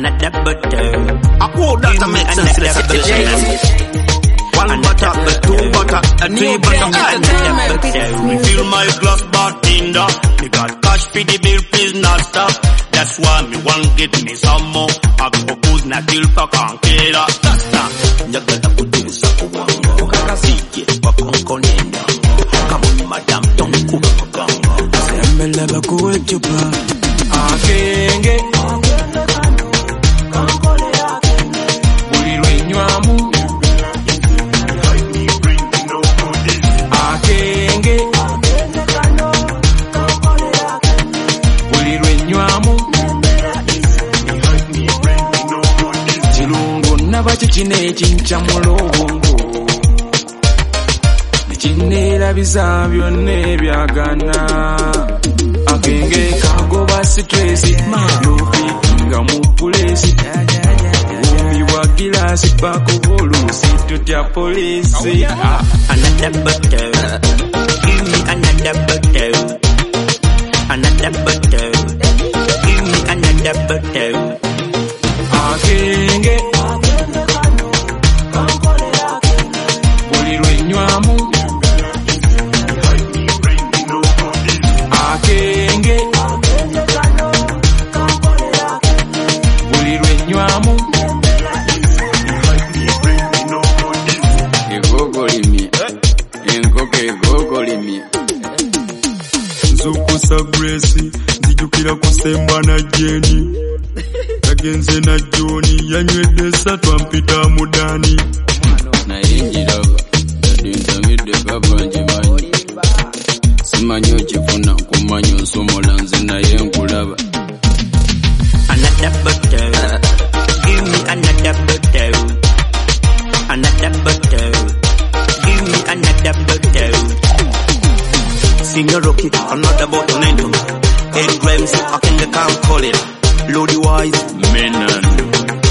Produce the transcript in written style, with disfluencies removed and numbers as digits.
another butter. I hope that makes sense to the situation. One butter, two butter, three butter, another butter. Refill my glass bartender. Me got cash for the bill, please not stop. That's why me want get me some more. I go put na kill for conqueror. That's not. Nyagala kutuza kuwango. Kakasike wakonkonenda. Come on, madam, don't cook kanga. Sembele bakuwe chupa. Akenge. Ulirwenywamu. Akenge. Ulirwenywamu. Chilungu nabaki chine chincha mulobongo. Chinera biza byonne byagana. Akenge kagoba stress. Lofi nga mu police. Umi wa gilasi bako bolusi tutya police. Another butter. Give me another butter. Another butter. Give me another butter. Akenge. Ulirwenywamu. Akenge. Ulirwenywamu. Egogolimi. Enkoke egogolimi. Nzukusa Grace, nzijukira kusemba na Jeni. Yagenze na Joni, yanywedde satu ampita mudani. Naye njiraba, yadintangidde babanje manyi. Simanyi okifuna, nkumanyi onsomola nze naye nkulaba. Another butter. Give me another butter. Another butter. Give me another butter. Senior Rocky, another bottle into me. 8 grams, I can call it. Loady wise, Menan.